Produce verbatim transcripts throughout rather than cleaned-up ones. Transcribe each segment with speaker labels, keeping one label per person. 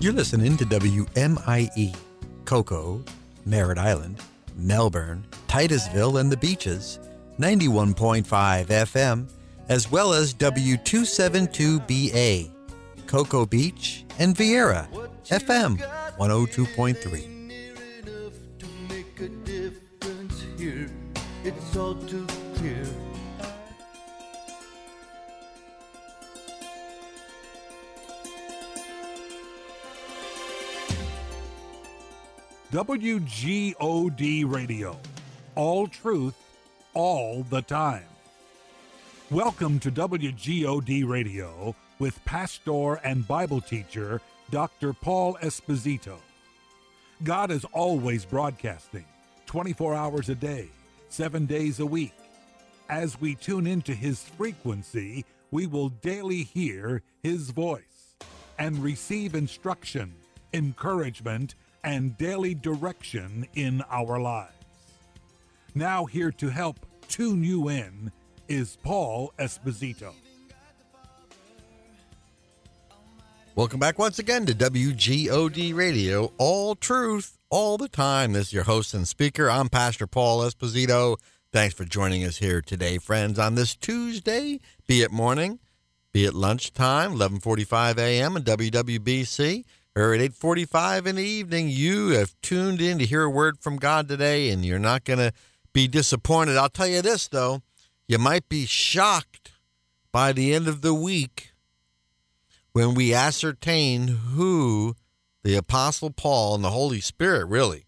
Speaker 1: You're listening to W M I E, Cocoa, Merritt Island, Melbourne, Titusville, and the Beaches, ninety-one point five F M, as well as W two seventy-two B A, Cocoa Beach, and Vieira, F M one oh two point three.
Speaker 2: It's all too clear.
Speaker 3: W G O D Radio. All truth, all the time. Welcome to W G O D Radio with pastor and Bible teacher Doctor Paul Esposito. God is always broadcasting, twenty-four hours a day, seven days a week. As we tune into his frequency, we will daily hear his voice and receive instruction, encouragement, and daily direction in our lives. Now here to help tune you in is Paul Esposito.
Speaker 1: Welcome back once again to W G O D Radio, all truth, all the time. This is your host and speaker. I'm Pastor Paul Esposito. Thanks for joining us here today, friends, on this Tuesday, be it morning, be it lunchtime, eleven forty-five a.m. and W W B C, or at eight forty-five in the evening. You have tuned in to hear a word from God today, and you're not going to be disappointed. I'll tell you this, though. You might be shocked by the end of the week when we ascertain who the Apostle Paul and the Holy Spirit really,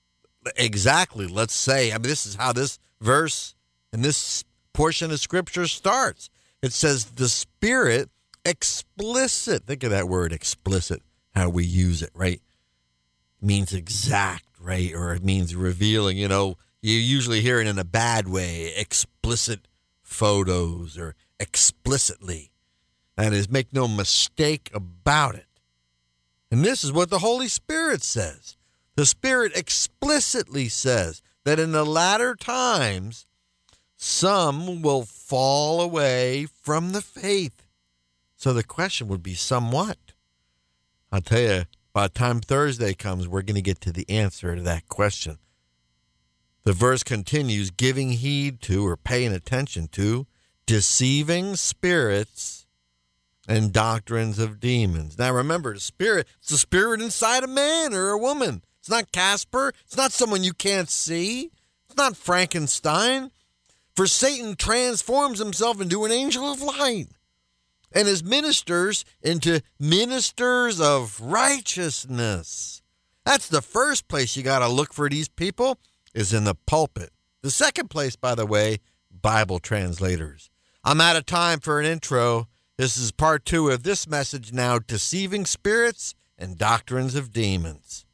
Speaker 1: exactly, let's say, I mean, this is how this verse and this portion of Scripture starts. It says the Spirit explicit. Think of that word, explicit, how we use it, right? It means exact, right? Or it means revealing. You know, you usually hear it in a bad way, explicit photos or explicitly. That is, make no mistake about it. And this is what the Holy Spirit says. The Spirit explicitly says that in the latter times, some will fall away from the faith. So the question would be, somewhat. I'll tell you, by the time Thursday comes, we're going to get to the answer to that question. The verse continues, giving heed to or paying attention to deceiving spirits and doctrines of demons. Now remember, the spirit, it's the spirit inside a man or a woman. It's not Casper. It's not someone you can't see. It's not Frankenstein. For Satan transforms himself into an angel of light and his ministers into ministers of righteousness. That's the first place you got to look for these people, is in the pulpit. The second place, by the way, Bible translators. I'm out of time for an intro. This is part two of this message now, deceiving spirits and doctrines of demons.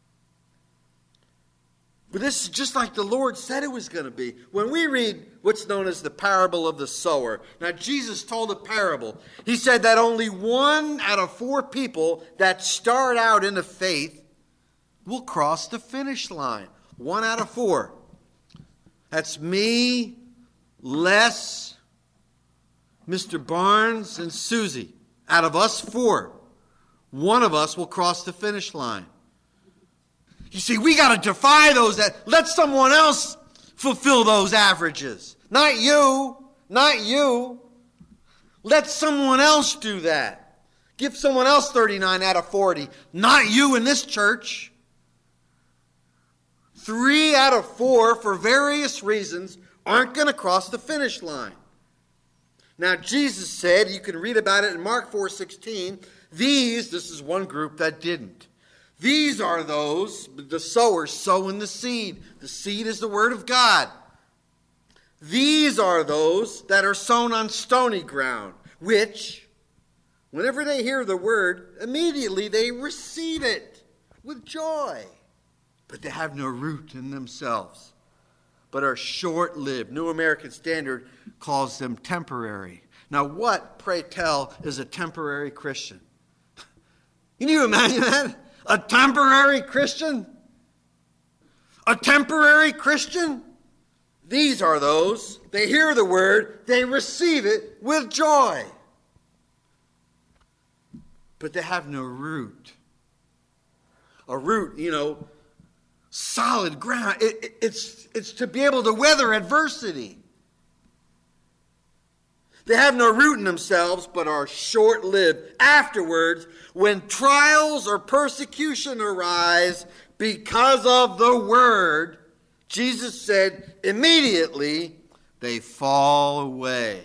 Speaker 2: But this is just like the Lord said it was going to be. When we read what's known as the parable of the sower. Now, Jesus told a parable. He said that only one out of four people that start out in the faith will cross the finish line. One out of four. That's me, Les, Mister Barnes, and Susie. Out of us four, one of us will cross the finish line. You see, we got to defy those that let someone else fulfill those averages. Not you. Not you. Let someone else do that. Give someone else thirty-nine out of forty. Not you in this church. Three out of four, for various reasons, aren't going to cross the finish line. Now, Jesus said, you can read about it in Mark four sixteen, these, this is one group that didn't. These are those, the sowers sowing the seed. The seed is the word of God. These are those that are sown on stony ground, which, whenever they hear the word, immediately they receive it with joy. But they have no root in themselves, but are short-lived. New American Standard calls them temporary. Now, what, pray tell, is a temporary Christian? Can you imagine that? A temporary Christian? A temporary Christian? These are those, they hear the word, they receive it with joy. But they have no root a root, you know, solid ground. It, it, it's, it's to be able to weather adversity. They have no root in themselves, but are short-lived. Afterwards, when trials or persecution arise because of the word, Jesus said, immediately they fall away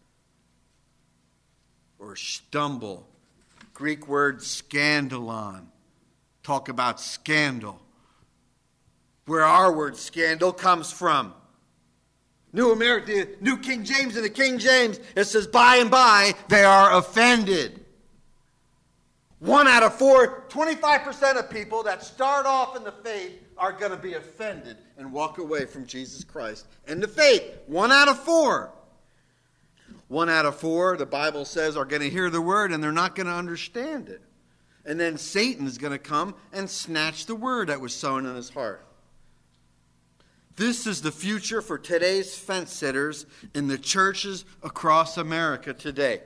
Speaker 2: or stumble. Greek word scandalon. Talk about scandal. Where our word scandal comes from. New American, New King James and the King James, it says, by and by, they are offended. One out of four, twenty-five percent of people that start off in the faith are going to be offended and walk away from Jesus Christ and the faith. One out of four. One out of four, the Bible says, are going to hear the word and they're not going to understand it. And then Satan is going to come and snatch the word that was sown in his heart. This is the future for today's fence sitters in the churches across America today.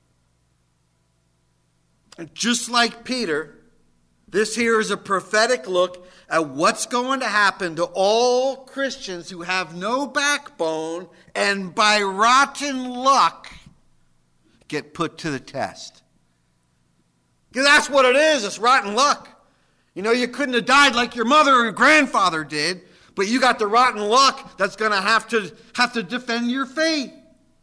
Speaker 2: And just like Peter, this here is a prophetic look at what's going to happen to all Christians who have no backbone and by rotten luck get put to the test. Because that's what it is, it's rotten luck. You know, you couldn't have died like your mother or your grandfather did, but you got the rotten luck that's going to have to have to defend your faith.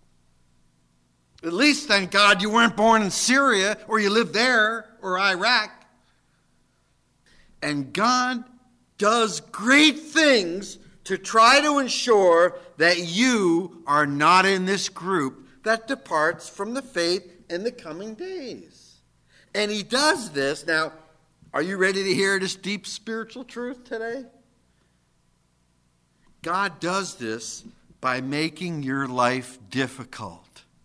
Speaker 2: At least, thank God, you weren't born in Syria or you lived there or Iraq. And God does great things to try to ensure that you are not in this group that departs from the faith in the coming days. And he does this. Now, are you ready to hear this deep spiritual truth today? God does this by making your life difficult.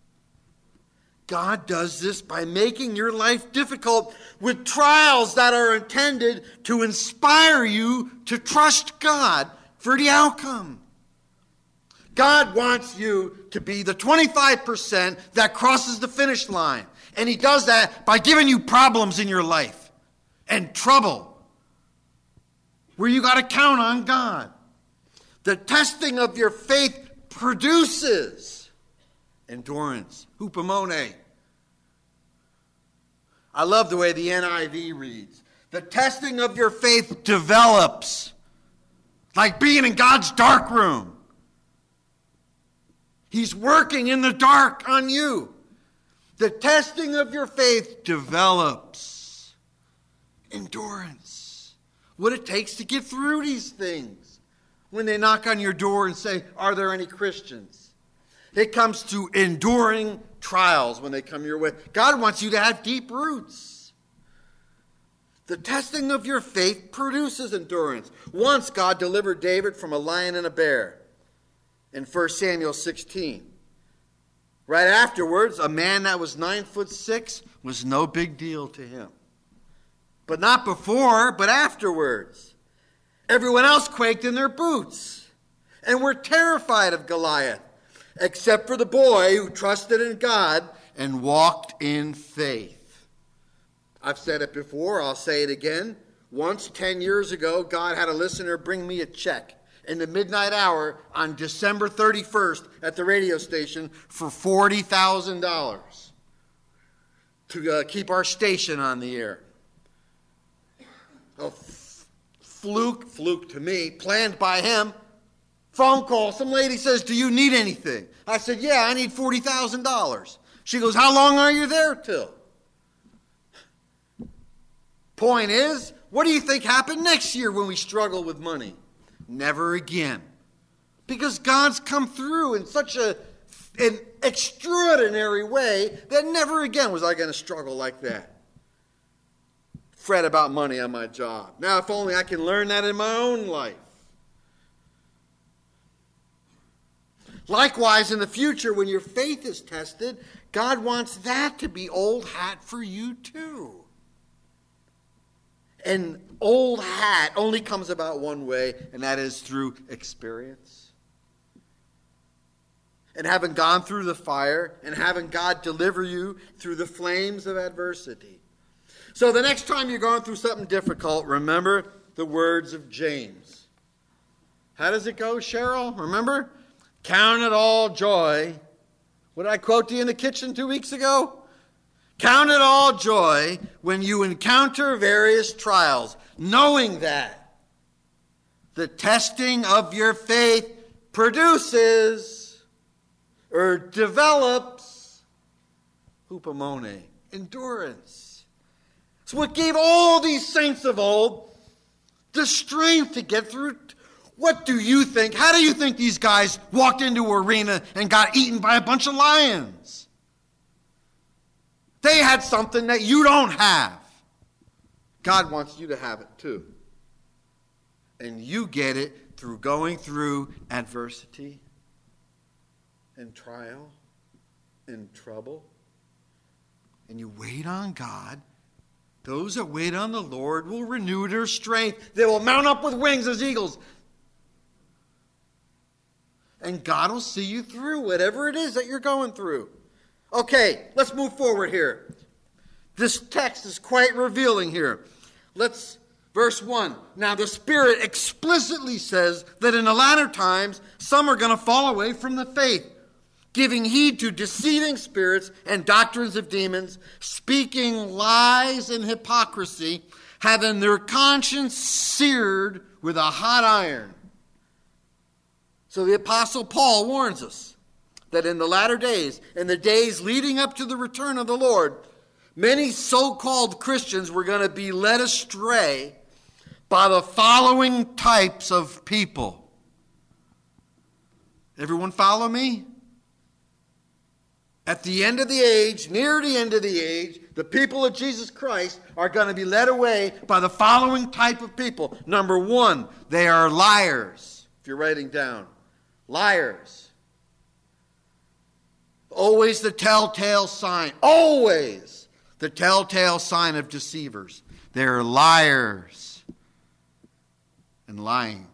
Speaker 2: God does this by making your life difficult with trials that are intended to inspire you to trust God for the outcome. God wants you to be the twenty-five percent that crosses the finish line. And he does that by giving you problems in your life and trouble where you got to count on God. The testing of your faith produces endurance. Hupomone. I love the way the N I V reads. The testing of your faith develops. Like being in God's dark room. He's working in the dark on you. The testing of your faith develops endurance. What it takes to get through these things. When they knock on your door and say, are there any Christians? It comes to enduring trials when they come your way. God wants you to have deep roots. The testing of your faith produces endurance. Once God delivered David from a lion and a bear in First Samuel sixteen. Right afterwards, a man that was nine foot six was no big deal to him. But not before, but afterwards. Everyone else quaked in their boots and were terrified of Goliath, except for the boy who trusted in God and walked in faith. I've said it before, I'll say it again. Once, ten years ago, God had a listener bring me a check in the midnight hour on December thirty-first at the radio station for forty thousand dollars to uh, keep our station on the air. Oh, fluke, fluke to me, planned by him. Phone call, some lady says, do you need anything? I said, yeah, I need forty thousand dollars. She goes, how long are you there till? Point is, what do you think happened next year when we struggle with money? Never again. Because God's come through in such a, an extraordinary way that never again was I going to struggle like that. Fret about money on my job. Now, if only I can learn that in my own life. Likewise, in the future, when your faith is tested, God wants that to be old hat for you too. And old hat only comes about one way, and that is through experience. And having gone through the fire, and having God deliver you through the flames of adversity. So the next time you're going through something difficult, remember the words of James. How does it go, Cheryl? Remember? Count it all joy. What did I quote to you in the kitchen two weeks ago? Count it all joy when you encounter various trials, knowing that the testing of your faith produces or develops hupomone, endurance. It's what gave all these saints of old the strength to get through. What do you think? How do you think these guys walked into an arena and got eaten by a bunch of lions? They had something that you don't have. God wants you to have it too. And you get it through going through adversity and trial and trouble. And you wait on God. Those that wait on the Lord will renew their strength. They will mount up with wings as eagles. And God will see you through whatever it is that you're going through. Okay, let's move forward here. This text is quite revealing here. Let's, verse one. Now the Spirit explicitly says that in the latter times, some are going to fall away from the faith, giving heed to deceiving spirits and doctrines of demons, speaking lies and hypocrisy, having their conscience seared with a hot iron. So the Apostle Paul warns us that in the latter days, in the days leading up to the return of the Lord, many so-called Christians were going to be led astray by the following types of people. Everyone follow me? At the end of the age, near the end of the age, the people of Jesus Christ are going to be led away by the following type of people. Number one, they are liars. If you're writing down. Liars. Always the telltale sign. Always the telltale sign of deceivers. They're liars and lying.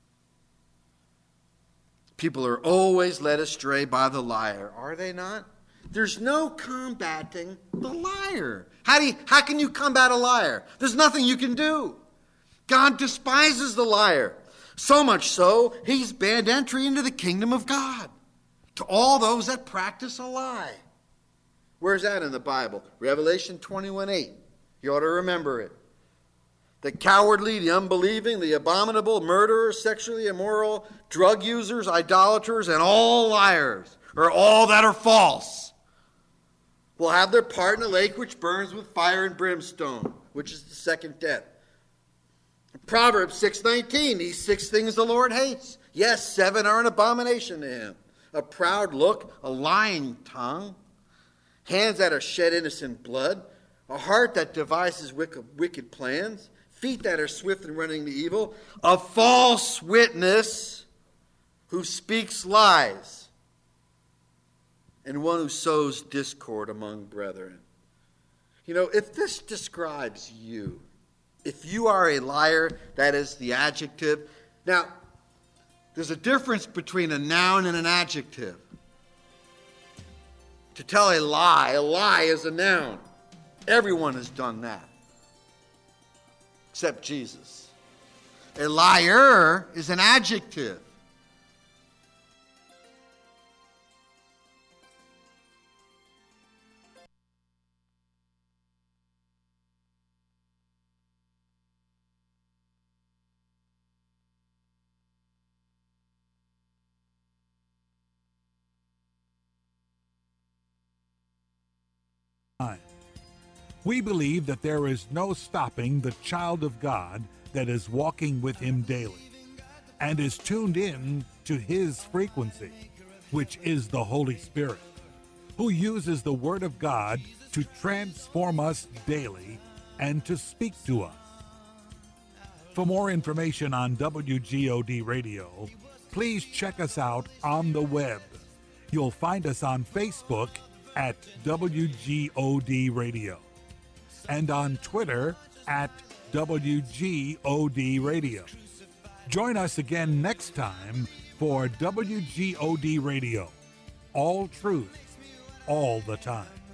Speaker 2: People are always led astray by the liar, are they not? There's no combating the liar. How do you, how can you combat a liar? There's nothing you can do. God despises the liar. So much so, he's banned entry into the kingdom of God to all those that practice a lie. Where's that in the Bible? Revelation twenty-one eight. You ought to remember it. The cowardly, the unbelieving, the abominable, murderers, sexually immoral, drug users, idolaters, and all liars, or all that are false, will have their part in the lake which burns with fire and brimstone, which is the second death. Proverbs six nineteen, these six things the Lord hates. Yes, seven are an abomination to him. A proud look, a lying tongue, hands that are shed innocent blood, a heart that devises wicked, wicked plans, feet that are swift in running to evil, a false witness who speaks lies, and one who sows discord among brethren. You know, if this describes you, if you are a liar, that is the adjective. Now, there's a difference between a noun and an adjective. To tell a lie, a lie is a noun. Everyone has done that, except Jesus. A liar is an adjective.
Speaker 3: We believe that there is no stopping the child of God that is walking with him daily and is tuned in to his frequency, which is the Holy Spirit, who uses the Word of God to transform us daily and to speak to us. For more information on W G O D Radio, please check us out on the web. You'll find us on Facebook at W G O D Radio and on Twitter at W G O D Radio. Join us again next time for W G O D Radio. All truth, all the time.